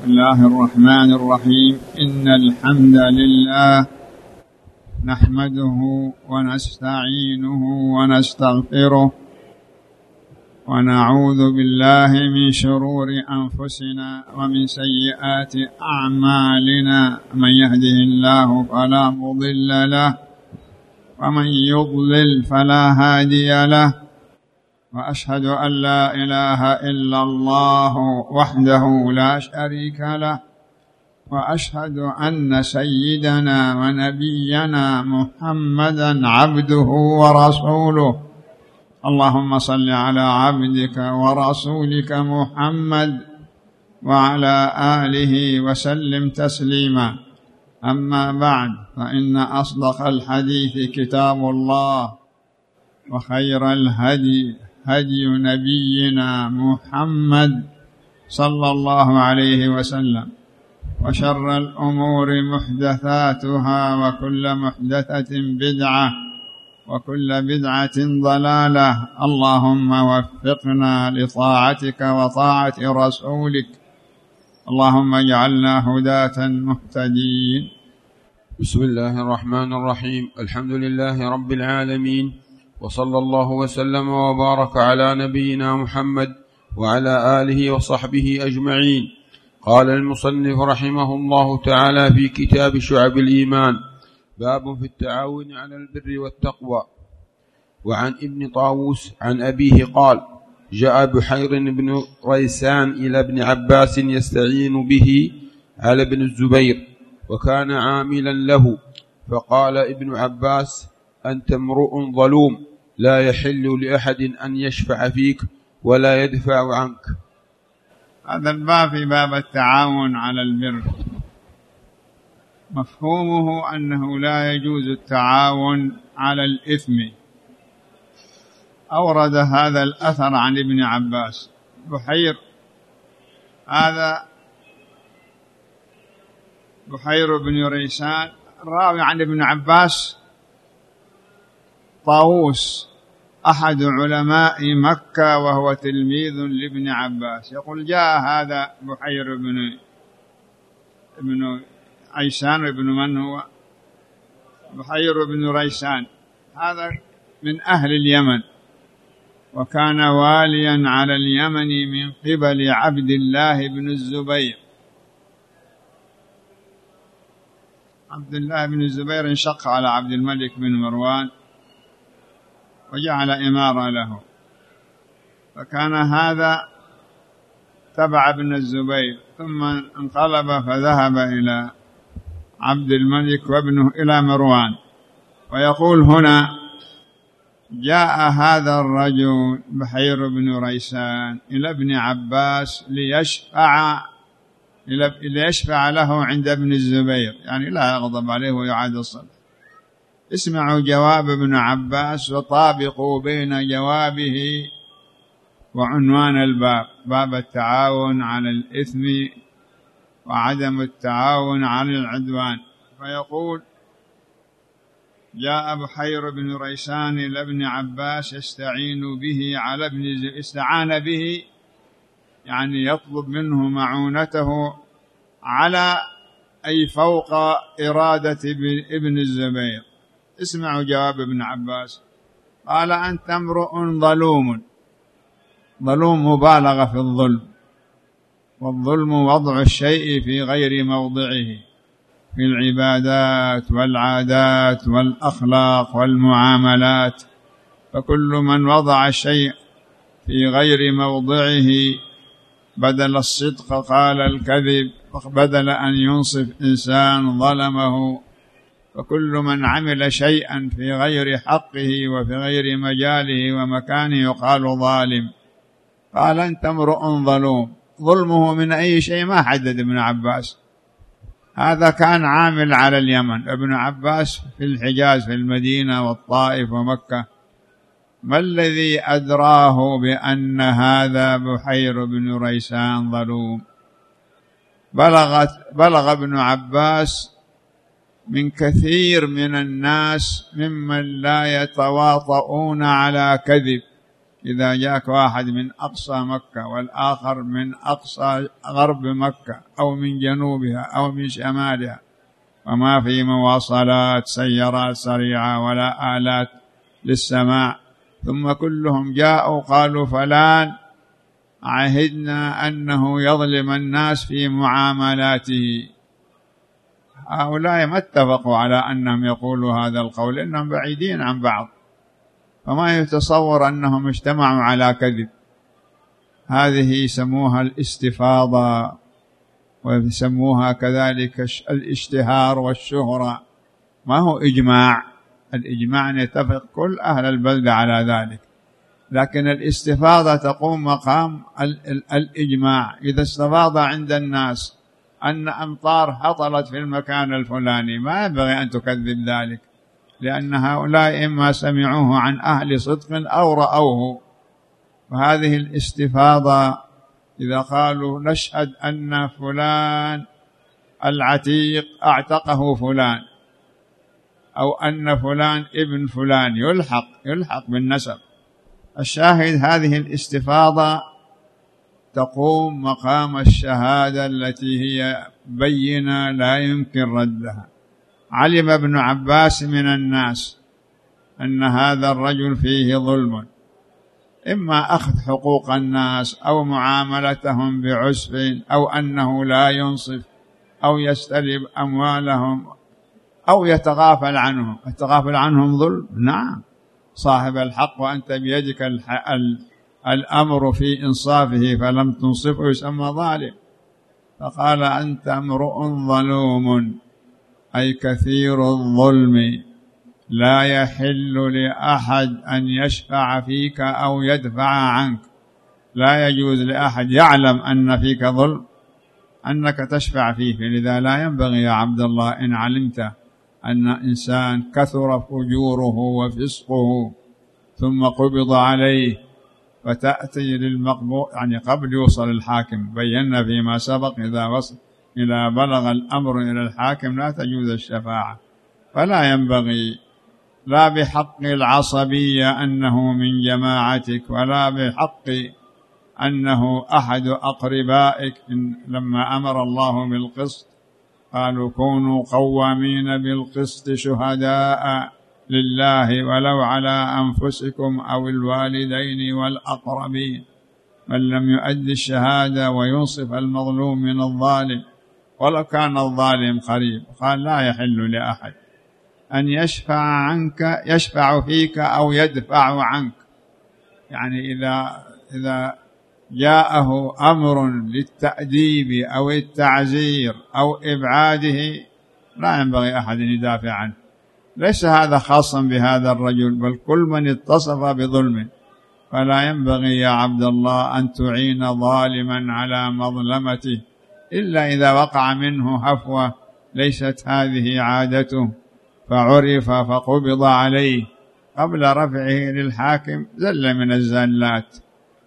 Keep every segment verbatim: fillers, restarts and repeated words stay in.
الله الرحمن الرحيم. إن الحمد لله نحمده ونستعينه ونستغفره ونعوذ بالله من شرور أنفسنا ومن سيئات أعمالنا. من يهده الله فلا مضل له ومن يضلل فلا هادي له، وأشهد أن لا إله إلا الله وحده لا شريك له، وأشهد أن سيدنا ونبينا محمدا عبده ورسوله. اللهم صل على عبدك ورسولك محمد وعلى آله وسلم تسليما. أما بعد، فإن أصدق الحديث كتاب الله، وخير الهدي هدي نبينا محمد صلى الله عليه وسلم، وشر الأمور محدثاتها، وكل محدثة بدعة، وكل بدعة ضلالة. اللهم وفقنا لطاعتك وطاعة رسولك، اللهم اجعلنا هداة مهتدين. بسم الله الرحمن الرحيم. الحمد لله رب العالمين، وصلى الله وسلم وبارك على نبينا محمد وعلى آله وصحبه أجمعين. قال المصنف رحمه الله تعالى في كتاب شعب الإيمان: باب في التعاون على البر والتقوى. وعن ابن طاووس عن أبيه قال: جاء بحير بن ريسان إلى ابن عباس يستعين به على ابن الزبير، وكان عاملا له، فقال ابن عباس: أنت امرؤ ظلوم، لا يحل لأحد أن يشفع فيك ولا يدفع عنك. هذا الباب في باب التعاون على البر، مفهومه أنه لا يجوز التعاون على الإثم. أورد هذا الأثر عن ابن عباس. بحير هذا بحير بن ريسان راوي عن ابن عباس، طاووس أحد علماء مكة وهو تلميذ لابن عباس. يقول: جاء هذا بحير بن ابن عيسان. ابن من هو؟ بحير بن ريسان، هذا من أهل اليمن، وكان واليا على اليمن من قبل عبد الله بن الزبير. عبد الله بن الزبير انشق على عبد الملك بن مروان وجعل إمارة له، فكان هذا تبع ابن الزبير، ثم انقلب فذهب إلى عبد الملك وابنه إلى مروان. ويقول هنا: جاء هذا الرجل بحير بن ريسان إلى ابن عباس ليشفع ليشفع له عند ابن الزبير، يعني لا يغضب عليه ويعاد الصلاة. اسمعوا جواب ابن عباس وطابقوا بين جوابه وعنوان الباب: باب التعاون على الإثم وعدم التعاون على العدوان. فيقول: جاء بحير بن ريسان إلى ابن عباس يستعين به على ابن الزبير. استعان به يعني يطلب منه معونته على أي فوق إرادة ابن الزبير. اسمعوا جواب ابن عباس. قال: أنت امرؤ ظلوم. ظلوم مبالغة في الظلم، والظلم وضع الشيء في غير موضعه في العبادات والعادات والأخلاق والمعاملات. فكل من وضع الشيء في غير موضعه، بدل الصدق قال الكذب، بدل أن ينصف إنسان ظلمه. فكل من عمل شيئا في غير حقه وفي غير مجاله ومكانه يقال ظالم. قال: أنت امرؤ ظلوم. ظلمه من أي شيء ما حدد ابن عباس. هذا كان عامل على اليمن، ابن عباس في الحجاز في المدينة والطائف ومكة. ما الذي أدراه بأن هذا بحير بن ريسان ظلوم؟ بلغت بلغ ابن عباس من كثير من الناس ممن لا يتواطؤون على كذب، إذا جاءك واحد من أقصى مكة والآخر من أقصى غرب مكة أو من جنوبها أو من شمالها، وما في مواصلات سيارات سريعة ولا آلات للسماع، ثم كلهم جاءوا قالوا فلان عهدنا أنه يظلم الناس في معاملاته، هؤلاء ما اتفقوا على أنهم يقولوا هذا القول، إنهم بعيدين عن بعض، فما يتصور أنهم اجتمعوا على كذب. هذه يسموها الاستفاضة، ويسموها كذلك الاشتهار والشهرة، ما هو إجماع. الإجماع يتفق كل أهل البلدة على ذلك، لكن الاستفاضة تقوم مقام الإجماع. إذا استفاض عند الناس أن أمطار هطلت في المكان الفلاني، ما ينبغي أن تكذب ذلك، لأن هؤلاء إما سمعوه عن أهل صدق أو رأوه. وهذه الاستفاضة إذا قالوا نشهد أن فلان العتيق أعتقه فلان، أو أن فلان ابن فلان، يلحق يلحق بالنسب. الشاهد هذه الاستفاضة تقوم مقام الشهادة التي هي بينة لا يمكن ردها. علم ابن عباس من الناس أن هذا الرجل فيه ظلم، إما أخذ حقوق الناس أو معاملتهم بعسف، أو أنه لا ينصف أو يستلب أموالهم أو يتغافل عنهم. يتغافل عنهم ظلم؟ نعم، صاحب الحق وأنت بيدك الأمر في إنصافه فلم تنصفه يسمى ظالم. فقال أنت امرؤ ظلوم، أي كثير الظلم، لا يحل لأحد أن يشفع فيك أو يدفع عنك. لا يجوز لأحد يعلم أن فيك ظلم أنك تشفع فيه. لذا لا ينبغي يا عبد الله إن علمت أن إنسان كثر فجوره وفسقه ثم قبض عليه فتأتي للمقبوض، يعني قبل يوصل الحاكم، بينا فيما سبق إذا وصل إذا بلغ الأمر إلى الحاكم لا تجوز الشفاعة. فلا ينبغي لا بحق العصبية أنه من جماعتك، ولا بحق أنه أحد أقربائك. لما أمر الله بالقسط قالوا كونوا قوامين بالقسط شهداء لله ولو على أنفسكم أو الوالدين والأقربين. من لم يؤدي الشهادة وينصف المظلوم من الظالم ولو كان الظالم قريب، قال لا يحل لأحد أن يشفع عنك يشفع فيك أو يدفع عنك. يعني إذا إذا جاءه أمر للتأديب أو التعزير أو إبعاده لا ينبغي أحد أن يدافع عنه. ليس هذا خاصا بهذا الرجل، بل كل من اتصف بظلم. فلا ينبغي يا عبد الله أن تعين ظالما على مظلمته إلا إذا وقع منه هفوة ليست هذه عادته فعرف فقبض عليه قبل رفعه للحاكم زل من الزلات.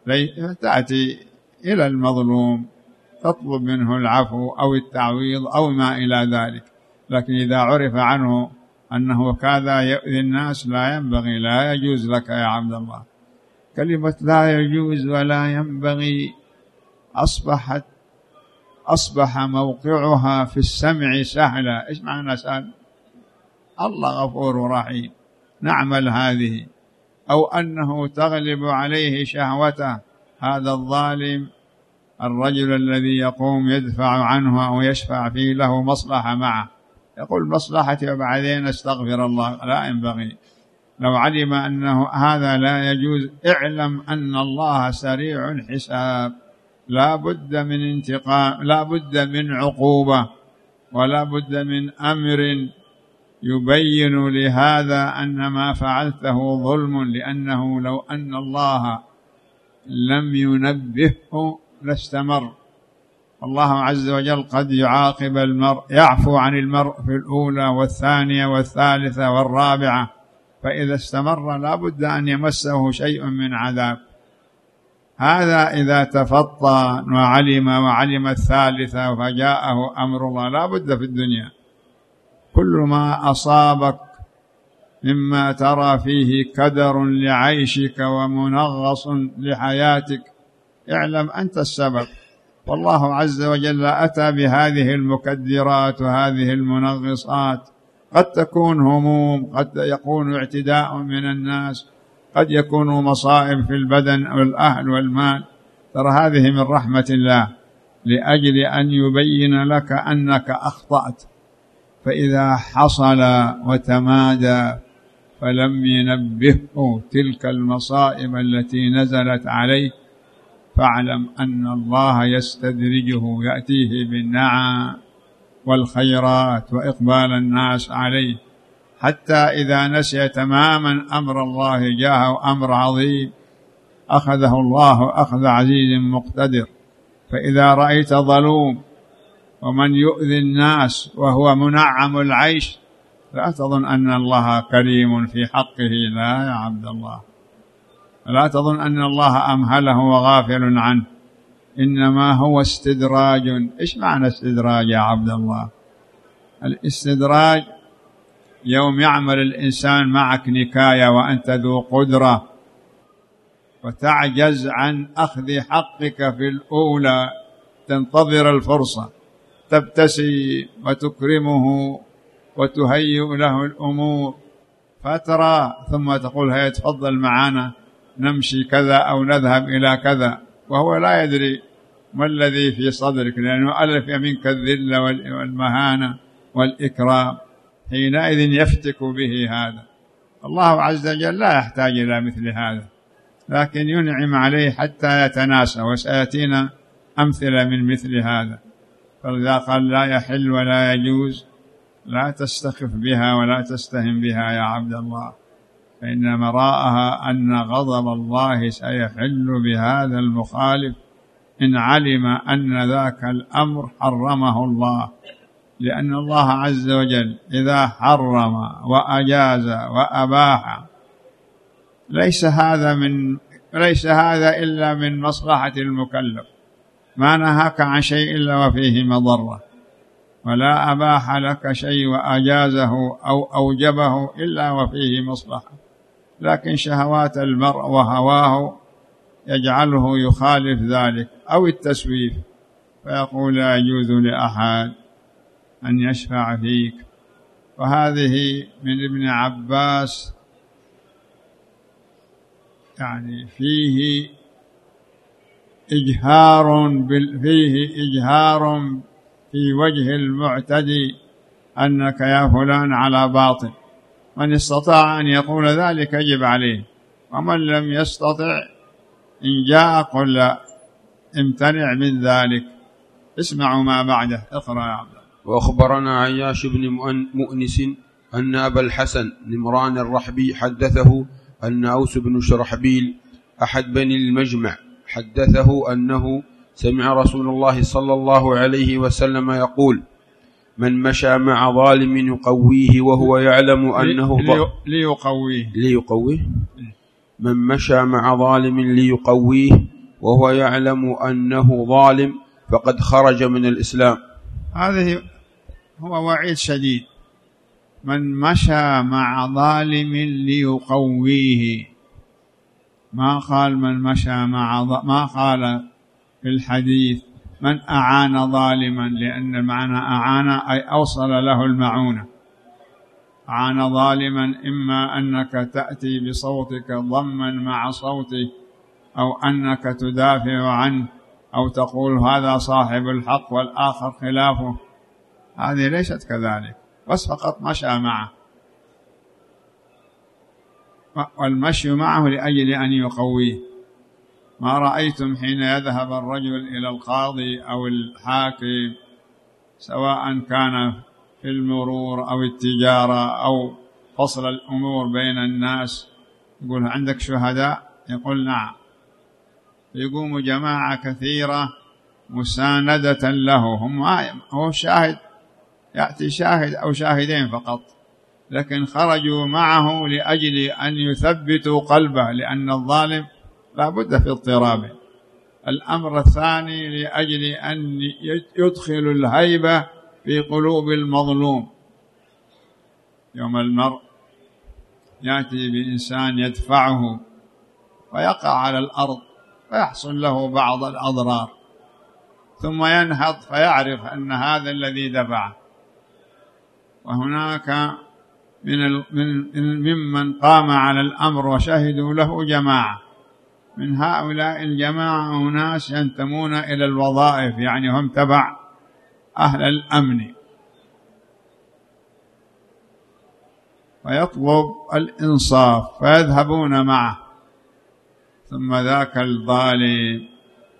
تأتي إلى المظلوم تطلب منه العفو أو التعويض أو ما إلى ذلك. لكن إذا عرف عنه أنه كذا يؤذي الناس لا ينبغي، لا يجوز لك يا عبد الله. كلمة لا يجوز ولا ينبغي أصبحت أصبح موقعها في السمع سهلة. إيش معنى سهل؟ الله غفور رحيم، نعمل هذه. أو أنه تغلب عليه شهوته، هذا الظالم الرجل الذي يقوم يدفع عنه أو يشفع فيه له مصلحة معه، يقول مصلحتي وبعدين استغفر الله، لا ينبغي. لو علم أنه هذا لا يجوز اعلم أن الله سريع الحساب، لا بد من انتقام، لا بد من عقوبة، ولا بد من أمر يبين لهذا أن ما فعلته ظلم، لأنه لو أن الله لم ينبهه لاستمر. الله عز وجل قد يعاقب المرء، يعفو عن المرء في الأولى والثانية والثالثة والرابعة، فإذا استمر لا بد أن يمسه شيء من عذاب. هذا إذا تفطن وعلم وعلم الثالثة فجاءه أمر الله لا بد في الدنيا كل ما أصابك مما ترى فيه كدر لعيشك ومنغص لحياتك، اعلم أنت السبب. والله عز وجل أتى بهذه المكدرات وهذه المنغصات، قد تكون هموم، قد يكون اعتداء من الناس، قد يكون مصائب في البدن أو الأهل والمال. ترى هذه من رحمة الله لأجل أن يبين لك أنك أخطأت، فإذا حصل وتمادى فلم ينبهه تلك المصائب التي نزلت عليه، فاعلم أن الله يستدرجه، يأتيه بالنعم والخيرات وإقبال الناس عليه، حتى إذا نسي تماما أمر الله جاءه أمر عظيم أخذه الله أخذ عزيز مقتدر. فإذا رأيت ظلوم ومن يؤذي الناس وهو منعم العيش، لا تظن أن الله كريم في حقه، لا يا عبد الله، لا تظن أن الله أمهله وغافل عنه، إنما هو استدراج. إيش معنى استدراج يا عبد الله؟ الاستدراج يوم يعمل الإنسان معك نكاية وأنت ذو قدرة وتعجز عن أخذ حقك في الأولى، تنتظر الفرصة، تبتسم وتكرمه وتهيئ له الأمور فترى، ثم تقول هيا تفضل معنا نمشي كذا أو نذهب إلى كذا، وهو لا يدري ما الذي في صدرك، لأنه ألف منك الذل والمهانة والإكرام، حينئذ يفتك به هذا. الله عز وجل لا يحتاج إلى مثل هذا، لكن ينعم عليه حتى يتناسى، وسيأتينا أمثلة من مثل هذا. فإذا قال لا يحل ولا يجوز، لا تستخف بها ولا تستهن بها يا عبد الله، فإن مراءها أن غضب الله سيحل بهذا المخالف إن علم أن ذاك الأمر حرمه الله، لأن الله عز وجل إذا حرم وأجاز وأباح ليس هذا من ليس هذا إلا من مصلحة المكلف، ما نهاك عن شيء إلا وفيه مضرة، ولا أباح لك شيء وأجازه أو أوجبه إلا وفيه مصلحة، لكن شهوات المرء وهواه يجعله يخالف ذلك، أو التسويف، فيقول لا يجوز لأحد أن يشفع فيك. وهذه من ابن عباس، يعني فيه إجهار فيه إجهار في وجه المعتدي أنك يا فلان على باطل. من استطاع أن يقول ذلك يجب عليه، ومن لم يستطع إن جاء قل امتنع من ذلك. اسمعوا ما بعده، اقرأ يا عبد. وأخبرنا عياش بن مؤنس أن أبا الحسن نمران الرحبي حدثه أن أوس بن شرحبيل أحد بني المجمع حدثه أنه سمع رسول الله صلى الله عليه وسلم يقول: من مشى مع ظالم يقويه وهو يعلم أنه ليقويه ليقويه من مشى مع ظالم ليقويه وهو يعلم أنه ظالم فقد خرج من الإسلام. هذه هو وعيد شديد. من مشى مع ظالم ليقويه، ما قال من مشى مع ظ... ما قال في الحديث من أعان ظالما، لأن معنى أعان أي أوصل له المعونة. أعان ظالما إما أنك تأتي بصوتك ضما مع صوته، أو أنك تدافع عنه، أو تقول هذا صاحب الحق والآخر خلافه. هذه ليست كذلك، بس فقط مشى معه، والمشي معه لأجل أن يقويه. ما رأيتم حين يذهب الرجل إلى القاضي أو الحاكم، سواء كان في المرور أو التجارة أو فصل الأمور بين الناس، يقول عندك شهداء؟ يقول نعم. يقوم جماعة كثيرة مساندة له، هم هو شاهد، يأتي شاهد أو شاهدين فقط، لكن خرجوا معه لأجل أن يثبتوا قلبه، لأن الظالم لا بد في اضطرابه. الأمر الثاني لأجل أن يدخل الهيبة في قلوب المظلوم. يوم المرء يأتي بإنسان يدفعه ويقع على الأرض فيحصل له بعض الأضرار، ثم ينهض فيعرف أن هذا الذي دفعه. وهناك من ممن قام على الأمر وشهدوا له جماعة، من هؤلاء الجماعة أناس ينتمون إلى الوظائف، يعني هم تبع أهل الأمن، ويطلب الإنصاف فيذهبون معه، ثم ذاك الظالم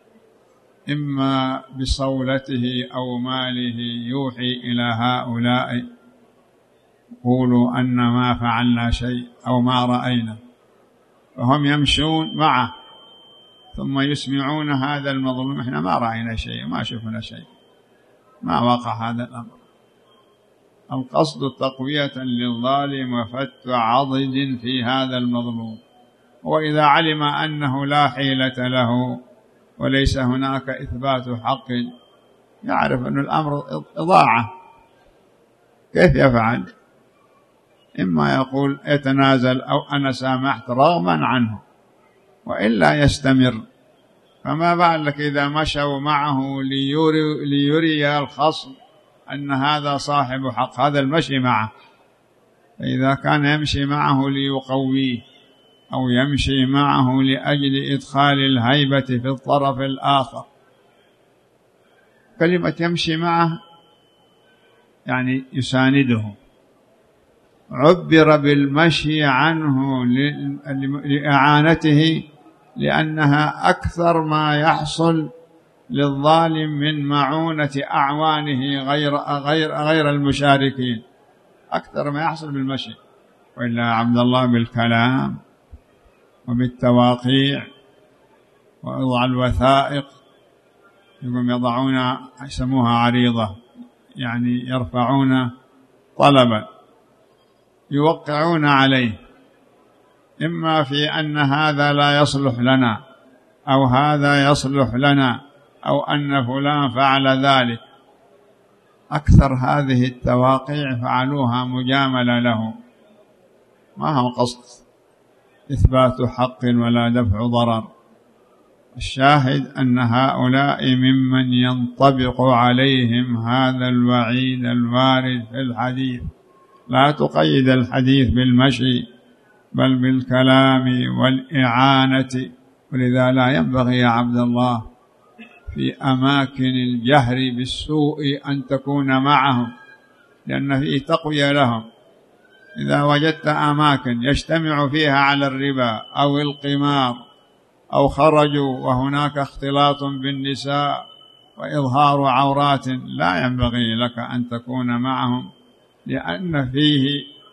إما بصولته أو ماله يوحي إلى هؤلاء قولوا أن ما فعلنا شيء أو ما رأينا، فهم يمشون معه ثم يسمعون هذا المظلوم إحنا ما رأينا شيء، ما شفنا شيء، ما وقع هذا الأمر. القصد تقوية للظالم وفت عضد في هذا المظلوم، وإذا علم أنه لا حيلة له وليس هناك إثبات حق يعرف أن الأمر إضاعة، كيف يفعل؟ إما يقول يتنازل أو أنا سامحت رغما عنه، وإلا يستمر. فما بالك إذا مشوا معه ليري, ليري الخصم أن هذا صاحب حق، هذا المشي معه. فإذا كان يمشي معه ليقويه أو يمشي معه لأجل إدخال الهيبة في الطرف الآخر، كلمة يمشي معه يعني يسانده. عبر بالمشي عنه لإعانته لأنها أكثر ما يحصل للظالم من معونة أعوانه غير, غير, غير المشاركين، أكثر ما يحصل بالمشي. وإلا عبد الله بالكلام وبالتواقيع ووضع الوثائق، يقوم يضعون يسموها عريضة، يعني يرفعون طلبا يوقعون عليه، إما في أن هذا لا يصلح لنا أو هذا يصلح لنا أو أن فلان فعل ذلك. أكثر هذه التواقيع فعلوها مجاملة له، ما هو قصد إثبات حق ولا دفع ضرر. الشاهد أن هؤلاء ممن ينطبق عليهم هذا الوعيد الوارد في الحديث. لا تقيد الحديث بالمشي بل بالكلام والإعانة. ولذا لا ينبغي يا عبد الله في أماكن الجهر بالسوء أن تكون معهم، لأن فيه تقوية لهم. إذا وجدت أماكن يجتمع فيها على الربا أو القمار أو خرجوا وهناك اختلاط بالنساء وإظهار عورات، لا ينبغي لك أن تكون معهم، لأن فيه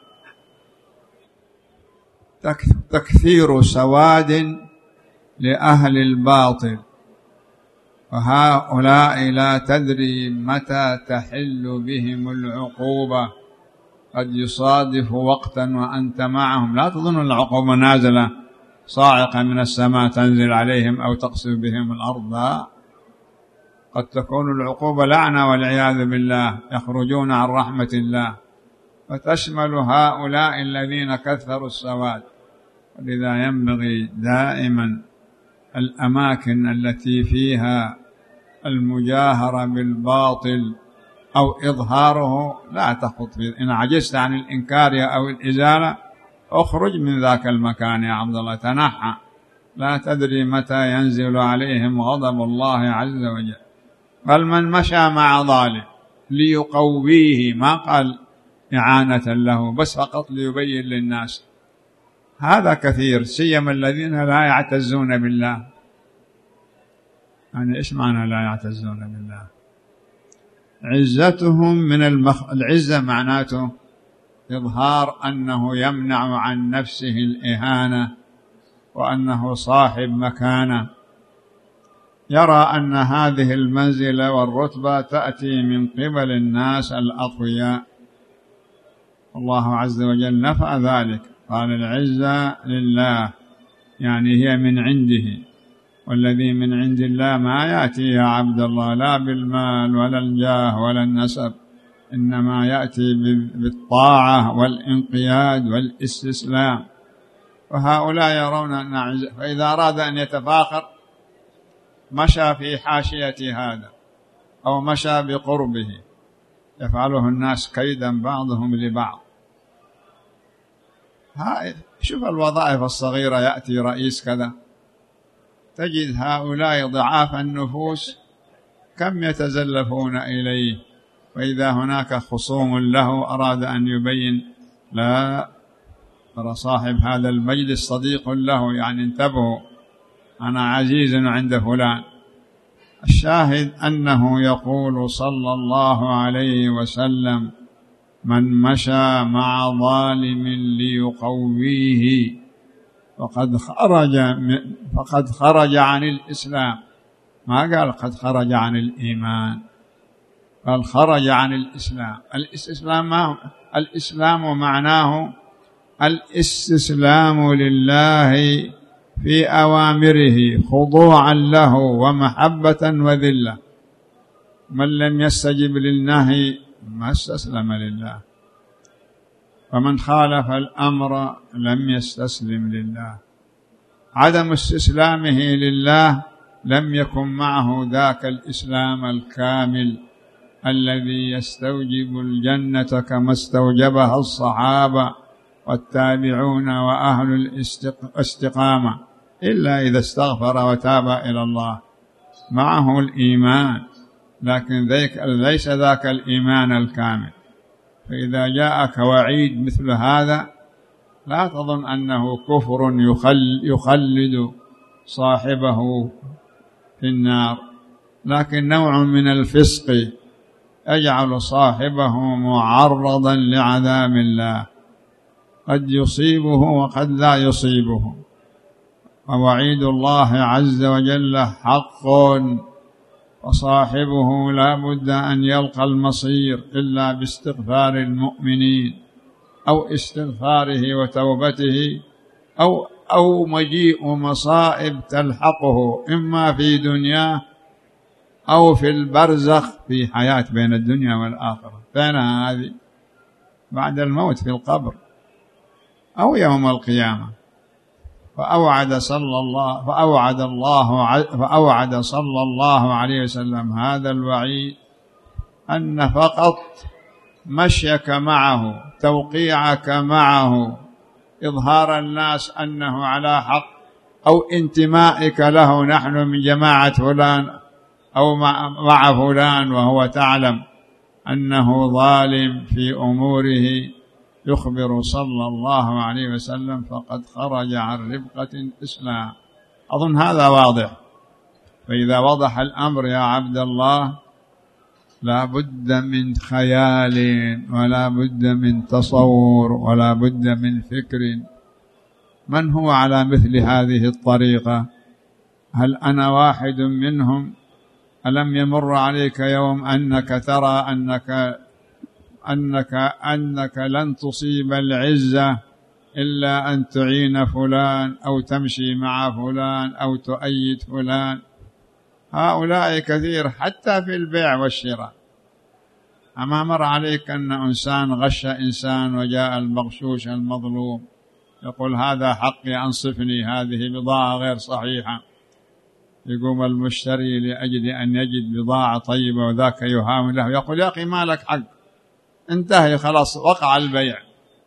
تكثير سواد لأهل الباطل، وهؤلاء لا تدري متى تحل بهم العقوبة. قد يصادف وقتا وأنت معهم، لا تظن العقوبة نازلة صاعقة من السماء تنزل عليهم أو تقصف بهم الأرض، لا، قد تكون العقوبة لعنة والعياذ بالله، يخرجون عن رحمة الله، فتشمل هؤلاء الذين كثروا السواد. ولذا ينبغي دائما الأماكن التي فيها المجاهرة بالباطل أو إظهاره لا تخط فيه. إن عجزت عن الإنكار أو الإزالة أخرج من ذاك المكان يا عبد الله، تنحى، لا تدري متى ينزل عليهم غضب الله عز وجل. بل من مشى مع ظالم ليقويه، ما قال إعانة له، بس فقط ليبين للناس، هذا كثير، سيما الذين لا يعتزون بالله. يعني إيش معنى لا يعتزون بالله؟ عزتهم من المخ... العزة معناته إظهار أنه يمنع عن نفسه الإهانة وأنه صاحب مكانة، يرى أن هذه المنزلة والرتبة تأتي من قبل الناس الأقوياء. الله عز وجل نفى ذلك، قال العزة لله، يعني هي من عنده، والذي من عند الله ما يأتي يا عبد الله لا بالمال ولا الجاه ولا النسب، إنما يأتي بالطاعة والانقياد والاستسلام، وهؤلاء يرون أن عز، فإذا أراد أن يتفاخر مشى في حاشية هذا أو مشى بقربه، يفعله الناس كيدا بعضهم لبعض. هاي شوف الوظائف الصغيرة، يأتي رئيس كذا، تجد هؤلاء ضعاف النفوس كم يتزلفون إليه، وإذا هناك خصوم له أراد أن يبين لا، ترى صاحب هذا المجلس صديق له، يعني انتبهوا أنا عزيز عند فلان. الشاهد أنه يقول صلى الله عليه وسلم: من مشى مع ظالم ليقويه فقد خرج فقد خرج عن الإسلام. ما قال قد خرج عن الإيمان، قال خرج عن الإسلام. الاستسلام ما الإسلام معناه الاستسلام لله في أوامره خضوعا له ومحبة وذلة. من لم يستجب للنهي ما استسلم لله، ومن خالف الأمر لم يستسلم لله. عدم استسلامه لله لم يكن معه ذاك الإسلام الكامل الذي يستوجب الجنة كما استوجبها الصحابة والتابعون وأهل الاستقامة، إلا إذا استغفر وتاب إلى الله. معه الإيمان لكن ليس ذاك الإيمان الكامل. فإذا جاءك وعيد مثل هذا لا تظن أنه كفر يخلد صاحبه في النار، لكن نوع من الفسق يجعل صاحبه معرضا لعذاب الله، قد يصيبه وقد لا يصيبه. ووعيد الله عز وجل حق، وصاحبه لا بد أن يلقى المصير إلا باستغفار المؤمنين أو استغفاره وتوبته أو أو مجيء مصائب تلحقه إما في دنياه أو في البرزخ، في حياة بين الدنيا والآخرة. فأنا هذه بعد الموت في القبر أو يوم القيامة. فأوعد صلى الله فأوعد الله فأوعد صلى الله عليه وسلم هذا الوعيد، أن فقط مشيك معه، توقيعك معه، إظهار الناس أنه على حق، أو انتمائك له، نحن من جماعة فلان أو مع فلان، وهو تعلم أنه ظالم في أموره، يخبر صلى الله عليه وسلم فقد خرج عن ربقة الإسلام. أظن هذا واضح. فإذا وضح الأمر يا عبد الله لا بد من خيال، ولا بد من تصور، ولا بد من فكر. من هو على مثل هذه الطريقة؟ هل أنا واحد منهم؟ ألم يمر عليك يوم أنك ترى أنك أنك أنك لن تصيب العزة إلا أن تعين فلان أو تمشي مع فلان أو تؤيد فلان؟ هؤلاء كثير حتى في البيع والشراء. أما مر عليك أن إنسان غش إنسان وجاء المغشوش المظلوم يقول هذا حقي أنصفني، هذه بضاعة غير صحيحة، يقوم المشتري لأجل أن يجد بضاعة طيبة وذاك يهاون له يقول يا أخي ما لك حق، انتهي خلاص وقع البيع،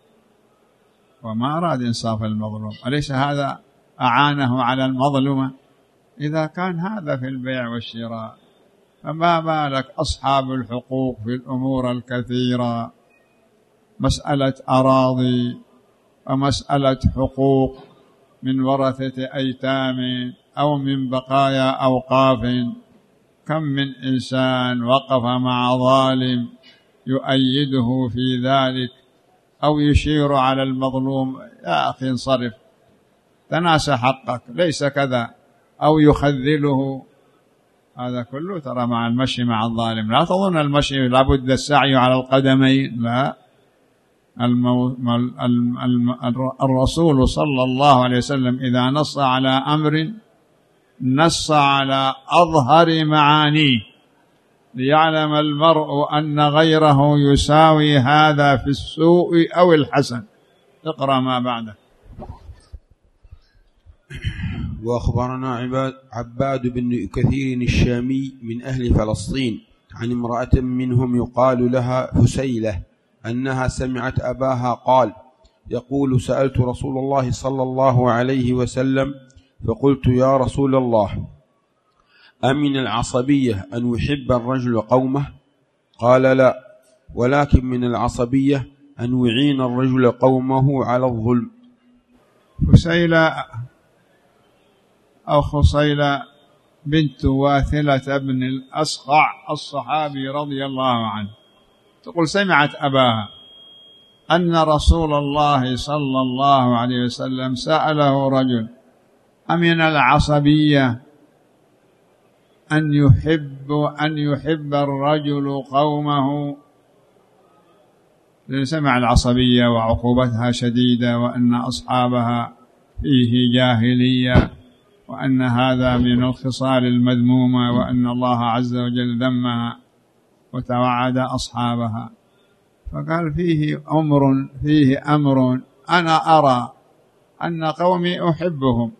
وما أراد إنصاف المظلوم. أليس هذا أعانه على المظلمة؟ إذا كان هذا في البيع والشراء فما بالك أصحاب الحقوق في الأمور الكثيرة، مسألة أراضي ومسألة حقوق من ورثة أيتام أو من بقايا أوقاف. كم من إنسان وقف مع ظالم يؤيده في ذلك أو يشير على المظلوم يا أخي انصرف، تناسى حقك، ليس كذا، أو يخذله. هذا كله ترى مع المشي مع الظالم. لا تظن المشي لابد السعي على القدمين، لا. المو... الم... الم... الرسول صلى الله عليه وسلم إذا نص على أمر نص على أظهر معانيه، ليعلم المرء أن غيره يساوي هذا في السوء أو الحسن. اقرأ ما بعده. وأخبرنا عباد عباد بن كثير الشامي من أهل فلسطين عن امرأة منهم يقال لها فسيلة أنها سمعت أباها قال يقول سألت رسول الله صلى الله عليه وسلم فقلت يا رسول الله أمن العصبية أن يحب الرجل قومه؟ قال لا، ولكن من العصبية أن يعين الرجل قومه على الظلم. فسيلة أو خصيلة بنت واثلة بن الأصقع الصحابي رضي الله عنه تقول سمعت أباها أن رسول الله صلى الله عليه وسلم سأله رجل أمن العصبية أن يحب أن يحب الرجل قومه، لأن سمع العصبية وعقوبتها شديدة وأن أصحابها فيه جاهلية وأن هذا من الخصال المذمومة وأن الله عز وجل ذمها وتوعد أصحابها. فقال فيه أمر فيه أمر أنا أرى أن قومي أحبهم.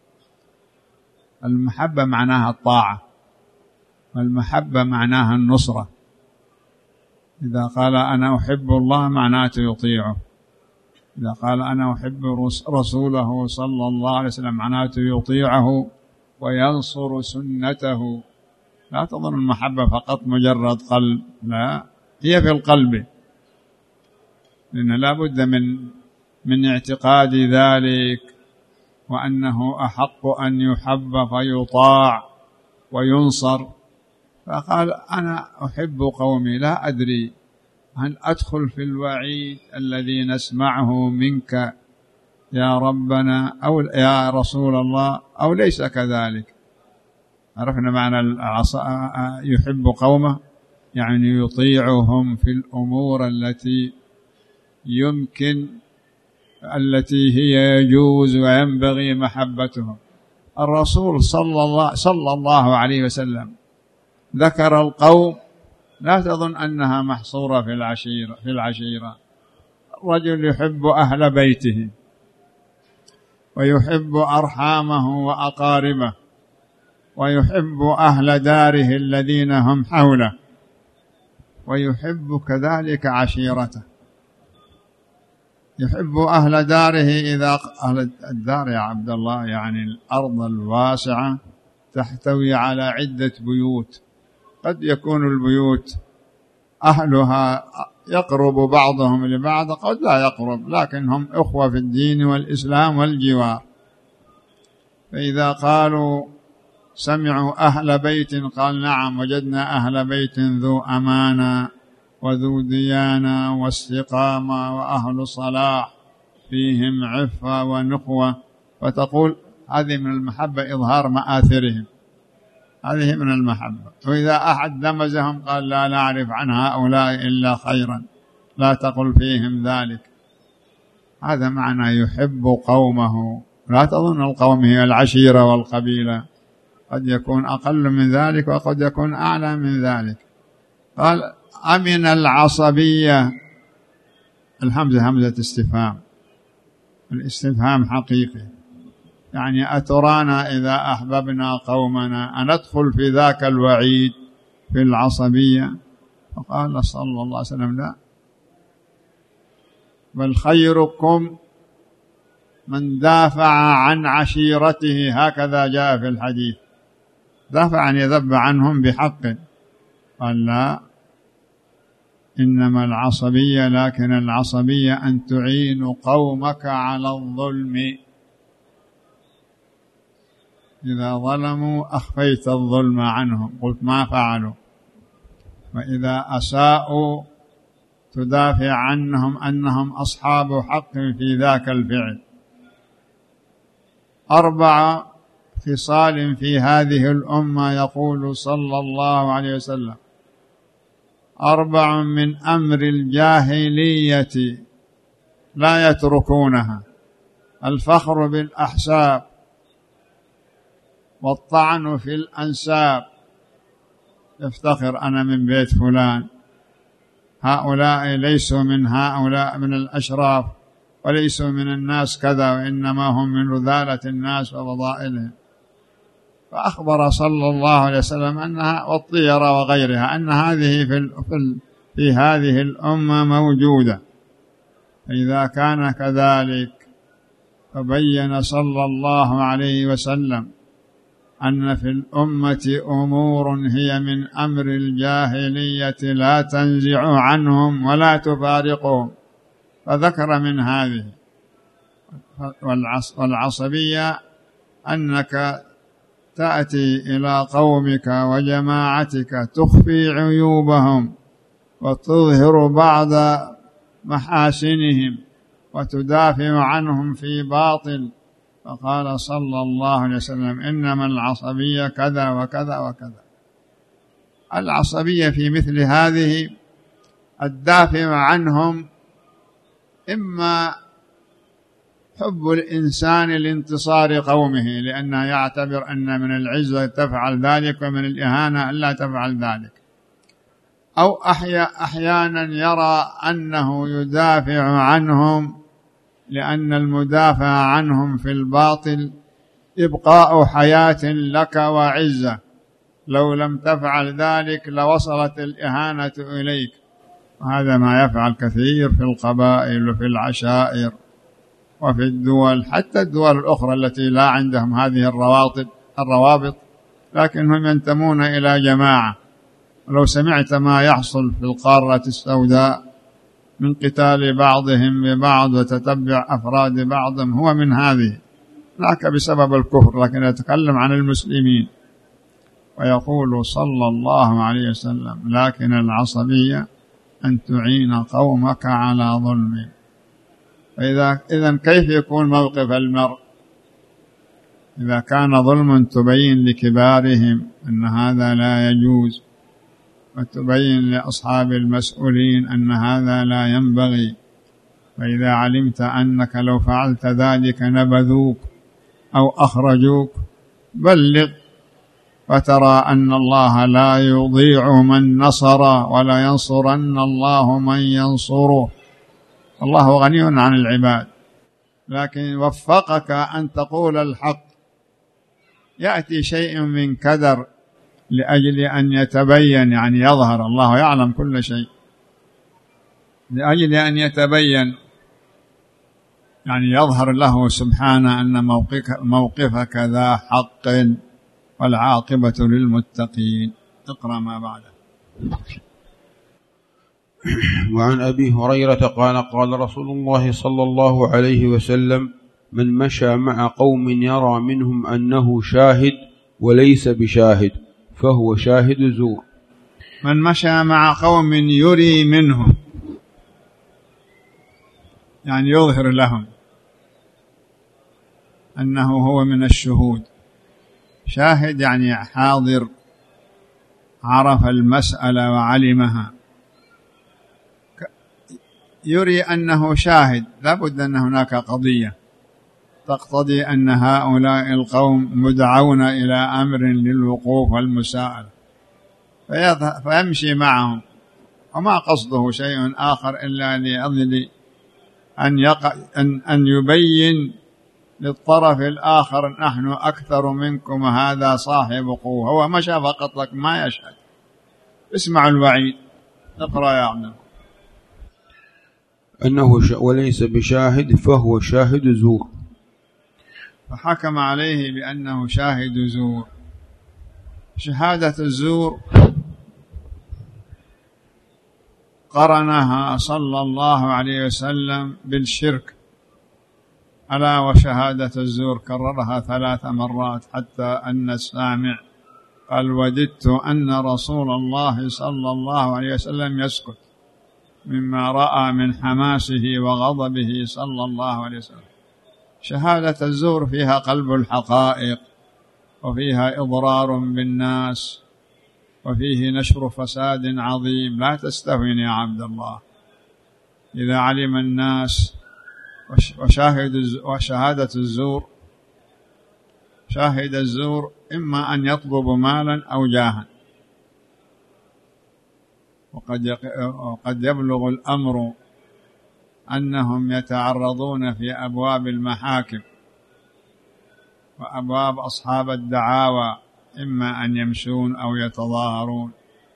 المحبة معناها الطاعة، والمحبة معناها النصرة. إذا قال أنا أحب الله معناته يطيعه، إذا قال أنا أحب رسوله صلى الله عليه وسلم معناته يطيعه وينصر سنته. لا تظن المحبة فقط مجرد قلب، لا، هي في القلب، لأن لا بد من من اعتقاد ذلك وأنه أحق أن يحب فيطاع وينصر. فقال أنا أحب قومي، لا أدري هل أدخل في الوعيد الذي نسمعه منك يا ربنا أو يا رسول الله أو ليس كذلك. عرفنا معنى يحب قومه، يعني يطيعهم في الأمور التي يمكن التي هي يجوز وينبغي محبتهم. الرسول صلى الله, صلى الله عليه وسلم ذكر القوم، لا تظن أنها محصورة في العشيرة في العشيرة الرجل يحب أهل بيته ويحب أرحامه وأقاربه ويحب أهل داره الذين هم حوله ويحب كذلك عشيرته. يحب أهل داره، إذا أهل الدار يا عبد الله يعني الأرض الواسعة تحتوي على عدة بيوت، قد يكون البيوت أهلها يقرب بعضهم لبعض، قد لا يقرب، لكن هم أخوة في الدين والإسلام والجوار. فإذا قالوا سمعوا أهل بيت قال نعم وجدنا أهل بيت ذو أمانة وذو ديانة واستقامة وأهل صلاح فيهم عفة ونخوة، فتقول هذه من المحبة إظهار مآثرهم، هذه من المحبة. وإذا أحد لمزهم قال لا نعرف عن هؤلاء إلا خيرا، لا تقل فيهم ذلك. هذا معنى يحب قومه. لا تظن القوم هي العشيرة والقبيلة، قد يكون أقل من ذلك وقد يكون أعلى من ذلك. قال أمن العصبية، الهمزة همزة استفهام، الاستفهام حقيقي، يعني أترانا إذا أحببنا قومنا أن ندخل في ذاك الوعيد في العصبية؟ فقال صلى الله عليه وسلم لا، بل خيركم من دافع عن عشيرته، هكذا جاء في الحديث، دافع أن يذب عنهم بحق. قال لا، إنما العصبية، لكن العصبية أن تعين قومك على الظلم، إذا ظلموا أخفيت الظلم عنهم، قلت ما فعلوا، وإذا أساءوا تدافع عنهم أنهم أصحاب حق في ذاك الفعل. أربع خصال في هذه الأمة يقول صلى الله عليه وسلم أربع من أمر الجاهلية لا يتركونها: الفخر بالأحساب، والطعن في الأنساب، يفتخر أنا من بيت فلان، هؤلاء ليسوا من هؤلاء من الأشراف وليسوا من الناس كذا، وإنما هم من رذالة الناس وفضائلهم. فأخبر صلى الله عليه وسلم أنها والطيرة وغيرها أن هذه في, في, في هذه الأمة موجودة. فإذا كان كذلك فبين صلى الله عليه وسلم أن في الأمة أمور هي من أمر الجاهلية لا تنزع عنهم ولا تفارقهم، فذكر من هذه والعصبية أنك تأتي إلى قومك وجماعتك تخفي عيوبهم وتظهر بعض محاسنهم وتدافع عنهم في باطل. فقال صلى الله عليه وسلم إنما العصبية كذا وكذا وكذا. العصبية في مثل هذه الدافع عنهم إما حب الإنسان لانتصار قومه لأنه يعتبر أن من العزة تفعل ذلك ومن الإهانة ألا تفعل ذلك، أو أحيانا يرى أنه يدافع عنهم لأن المدافع عنهم في الباطل إبقاء حياة لك وعزة، لو لم تفعل ذلك لوصلت الإهانة إليك. وهذا ما يفعل كثير في القبائل وفي العشائر وفي الدول، حتى الدول الأخرى التي لا عندهم هذه الروابط الروابط لكنهم ينتمون إلى جماعة. ولو سمعت ما يحصل في القارة السوداء من قتال بعضهم ببعض وتتبع أفراد بعضهم هو من هذه، ذاك بسبب الكفر، لكن يتكلم عن المسلمين. ويقول صلى الله عليه وسلم لكن العصبية أن تعين قومك على ظلم. فإذا إذن كيف يكون موقف المرء إذا كان ظلم؟ تبين لكبارهم أن هذا لا يجوز، وتبين لأصحاب المسؤولين أن هذا لا ينبغي. فإذا علمت أنك لو فعلت ذلك نبذوك أو أخرجوك بلغ، فترى أن الله لا يضيع من نصر ولا ينصرن الله من ينصره. الله غني عن العباد، لكن وفقك أن تقول الحق. يأتي شيء من كدر لأجل أن يتبين، يعني يظهر، الله يعلم كل شيء، لأجل أن يتبين يعني يظهر له سبحانه أن موقفك, موقفك ذا حق والعاقبة للمتقين. اقرأ ما بعده. وعن أبي هريرة قال قال رسول الله صلى الله عليه وسلم من مشى مع قوم يرى منهم أنه شاهد وليس بشاهد فهو شاهد زور. من مشى مع قوم يري منهم يعني يظهر لهم أنه هو من الشهود، شاهد يعني حاضر عرف المسألة وعلمها، يري أنه شاهد، لا بد أن هناك قضية تقتضي أن هؤلاء القوم مدعون إلى أمر للوقوف والمساءلة، فيمشي معهم وما قصده شيء آخر إلا لأجل أن, أن, أن يبين للطرف الآخر نحن أكثر منكم وهذا صاحب قوة. هو مشى فقط لك ما يشهد. اسمع الوعيد. اقرأ يا عبد الله. أنه وليس بشاهد فهو شاهد زور. فحكم عليه بأنه شاهد زور. شهادة الزور قرنها صلى الله عليه وسلم بالشرك، ألا وشهادة الزور كررها ثلاث مرات حتى أن السامع قال وددت أن رسول الله صلى الله عليه وسلم يسكت مما رأى من حماسه وغضبه صلى الله عليه وسلم. شهادة الزور فيها قلب الحقائق وفيها إضرار بالناس وفيه نشر فساد عظيم لا تستهين يا عبد الله. إذا علم الناس وشاهد وشهادة الزور، شاهد الزور إما أن يطلب مالا أو جاها، وقد وقد يبلغ الأمر أنهم يتعرضون في أبواب المحاكم وأبواب أصحاب الدعاوى إما أن يمشون أو يتظاهرون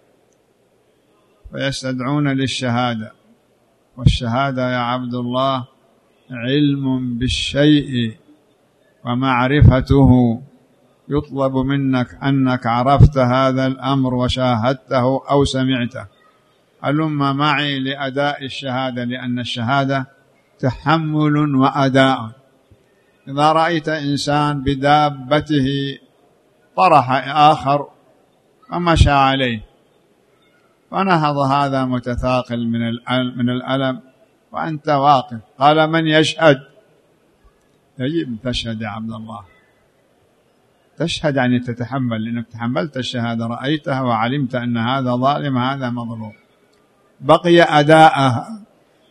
فيستدعون للشهادة، والشهادة يا عبد الله علم بالشيء ومعرفته، يطلب منك أنك عرفت هذا الأمر وشاهدته أو سمعته. هلم معي لأداء الشهادة، لأن الشهادة تحمل وأداء. إذا رأيت إنسان بدابته طرح آخر ومشى عليه فنهض هذا متثاقل من الألم وأنت واقف، قال من يشهد؟ يجب تشهد يا عبد الله، تشهد يعني تتحمل، لأنك تحملت الشهادة، رأيتها وعلمت أن هذا ظالم هذا مظلوم، بقي أداءها.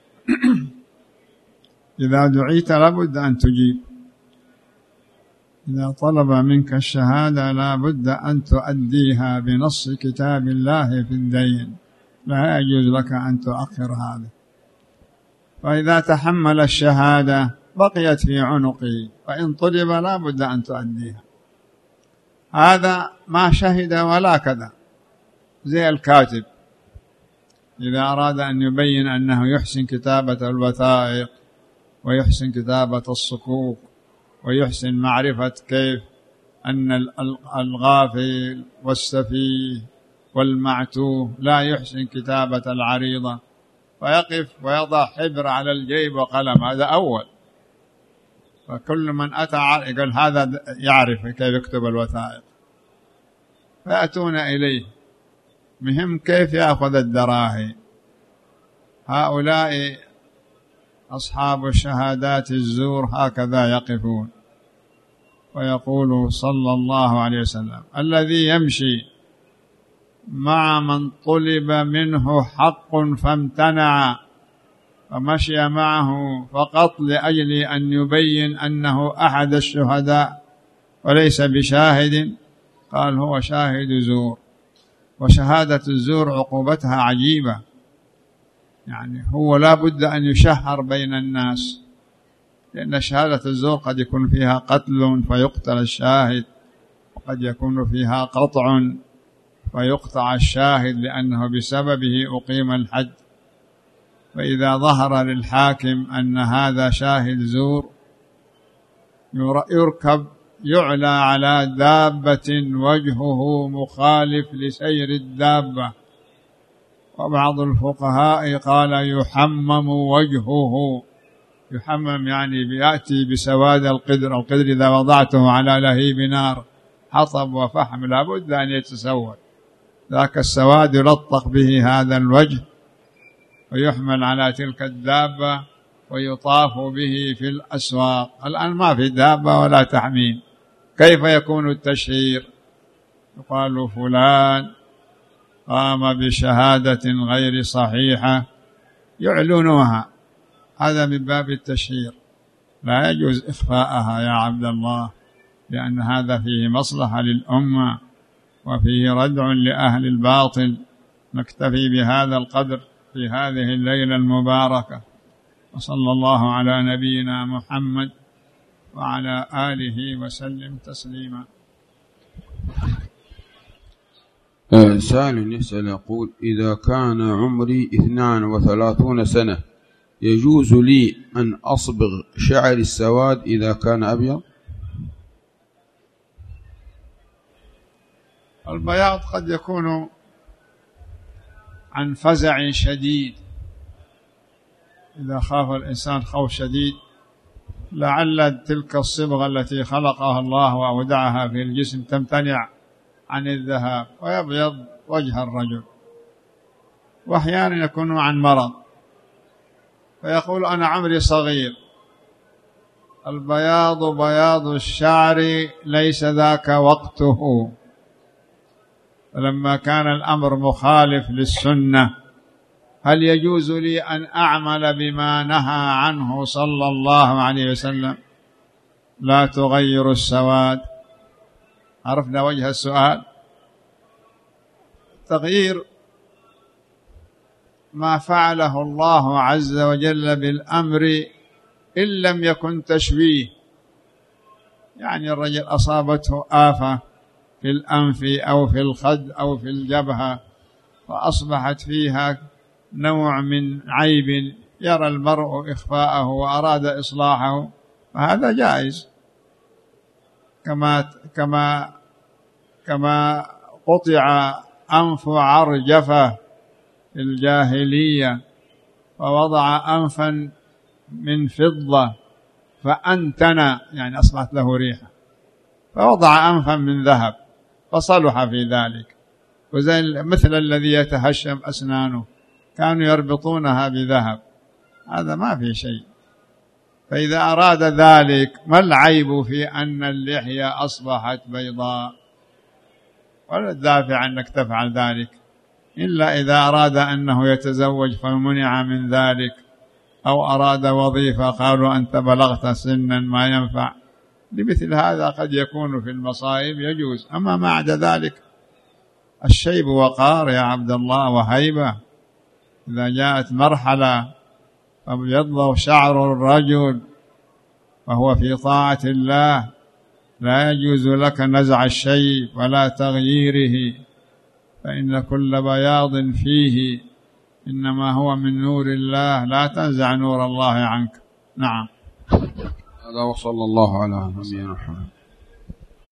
إذا دعيت لابد أن تجيب، إذا طلب منك الشهادة لابد أن تؤديها بنص كتاب الله في الدين، لا يجوز لك أن تؤخر هذا. فإذا تحمل الشهادة بقيت في عنقه، فإن طلب لابد أن تؤديها. هذا ما شهد ولا كذا، زي الكاتب إذا أراد أن يبين أنه يحسن كتابة الوثائق ويحسن كتابة الصكوك ويحسن معرفة كيف أن الغافل والسفيه والمعتوه لا يحسن كتابة العريضة، فيقف ويضع حبر على الجيب وقلم، هذا أول. فكل من أتى يقول هذا يعرف كيف يكتب الوثائق، فيأتون إليه، مهم كيف يأخذ الدراهم. هؤلاء أصحاب الشهادات الزور هكذا يقفون، ويقول صلى الله عليه وسلم الذي يمشي مع من طلب منه حق فامتنع فمشي معه فقط لأجل أن يبين أنه أحد الشهداء وليس بشاهد، قال هو شاهد زور. وشهادة الزور عقوبتها عجيبة، يعني هو لا بد أن يشهر بين الناس، لأن شهادة الزور قد يكون فيها قتل فيقتل الشاهد، وقد يكون فيها قطع فيقطع الشاهد لأنه بسببه أقيم الحد. فإذا ظهر للحاكم أن هذا شاهد زور يركب يعلى على دابة وجهه مخالف لسير الدابة، وبعض الفقهاء قال يحمم وجهه، يحمم يعني بيأتي بسواد القدر، القدر إذا وضعته على لهيب نار حطب وفحم لابد أن يتسود، ذاك السواد يلطخ به هذا الوجه ويحمل على تلك الدابة ويطاف به في الأسواق. الآن ما في دابة ولا تحميم، كيف يكون التشهير؟ يقال فلان قام بشهادة غير صحيحة يعلنوها، هذا من باب التشهير، لا يجوز إخفاءها يا عبد الله، لأن هذا فيه مصلحة للأمة وفيه ردع لأهل الباطل. نكتفي بهذا القدر في هذه الليلة المباركة، وصلى الله على نبينا محمد وعلى آله وسلم تسليما. سائل يسأل يقول إذا كان عمري اثنان وثلاثون سنة يجوز لي أن أصبغ شعري السواد إذا كان أبيض؟ البياض قد يكون عن فزع شديد، إذا خاف الإنسان خوف شديد لعل تلك الصبغة التي خلقها الله وأودعها في الجسم تمتنع عن الذهاب ويبيض وجه الرجل. وأحيانا يكون عن مرض فيقول أنا عمري صغير. البياض بياض الشعر ليس ذاك وقته، فلما كان الأمر مخالف للسنة هل يجوز لي أن أعمل بما نهى عنه صلى الله عليه وسلم؟ لا تغير السواد. عرفنا وجه السؤال. تغيير ما فعله الله عز وجل بالأمر إن لم يكن تشبيه. يعني الرجل أصابته آفة في الأنف أو في الخد أو في الجبهة فأصبحت فيها نوع من عيب يرى المرء إخفاءه وأراد إصلاحه، فهذا جائز. كما كما كما قطع أنف عرجفة في الجاهلية فوضع أنفا من فضة فأنتن، يعني أصبحت له ريحة، فوضع أنفا من ذهب فصلح في ذلك. وزي مثل الذي يتهشم أسنانه كانوا يربطونها بذهب، هذا ما في شيء. فإذا أراد ذلك ما العيب في أن اللحية أصبحت بيضاء؟ ولا الدافع أنك تفعل ذلك إلا إذا أراد أنه يتزوج فمنع من ذلك، أو أراد وظيفة قالوا أنت بلغت سنا ما ينفع. لمثل هذا قد يكون في المصائب يجوز، أما ما عدا ذلك الشيب وقار يا عبد الله وهيبة. إذا جاءت مرحلة فابيض شعر الرجل وهو في طاعة الله لا يجوز لك نزع الشيب ولا تغييره، فإن كل بياض فيه إنما هو من نور الله، لا تنزع نور الله عنك. نعم. هذا وصلى الله على نبينا محمد.